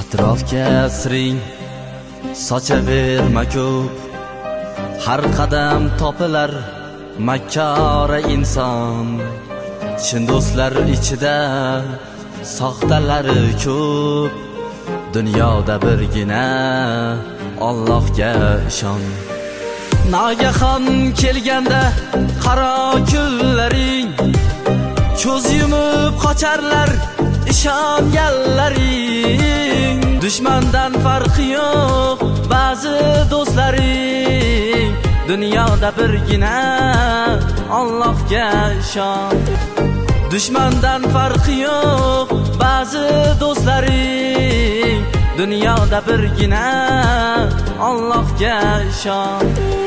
Etrofga asring sochaverma ko'p, har qadam topilar makkora inson. Chin do'stlar ichida soxtalari ko'p, dunyoda birgina Allohga ishon. Nagahon kelganda qaro kunlaring, ko'z yumib qocharlar ishonganlaring. Dushmandan farqi yo'q ba'zi do'stlaring, dunyoda birgina Allohga ishon. Dushmandan farqi yo'q ba'zi do'stlaring, dunyoda birgina Allohga ishon.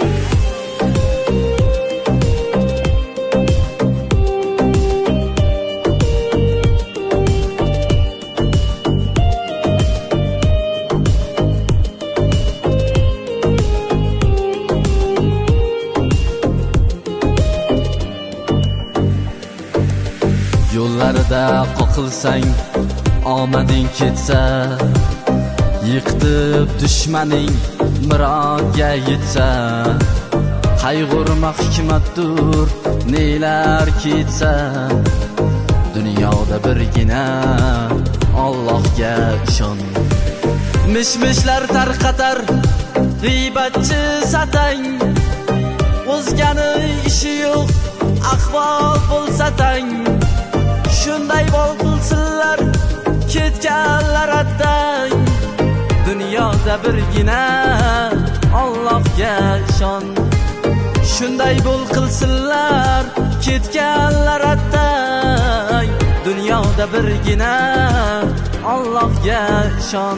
Yo'llarda qoqilsang omading ketsa, yiqitib dushmaning murodga yetsa, qayg'urma hikmatdur nelar ketsa, dunyoda birgina Allohga ishon. Mishmishlar tarqatar g'iybatchi satang, o'zgani ishi yo'q ahvol bo'lsa tang. Shunday bo'lsinlar ketganlar attang, dunyoda birgina Allohga ishon. Shunday bo'lsinlar ketganlar attang, dunyoda birgina Allohga ishon.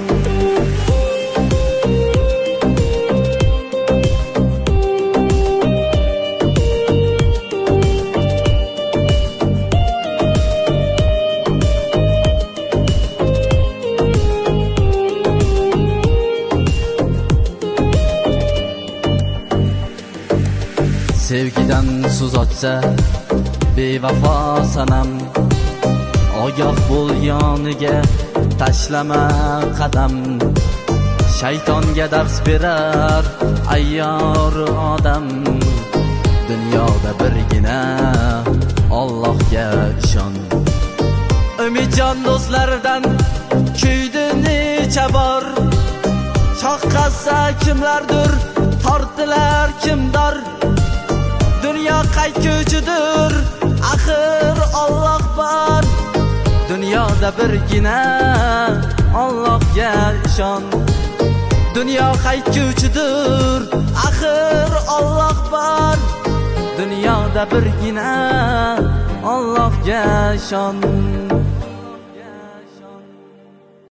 Sevgidan so'z ochsa bevafo sanam, ogoh bo'l yoniga tashlama qadam. Shaytonga dars berar ayyor odam, dunyoda birgina Allohga ishon. Umidjon do'stlardan kuydi necha bor, choqqasa kimlardir tortilar kimdor. Dunyo qaytguchidir, axir Alloh bor, dunyoda birgina Allohga ishon. Dunyo qaytguchidir, axir Alloh bor, dunyoda birgina Allohga ishon.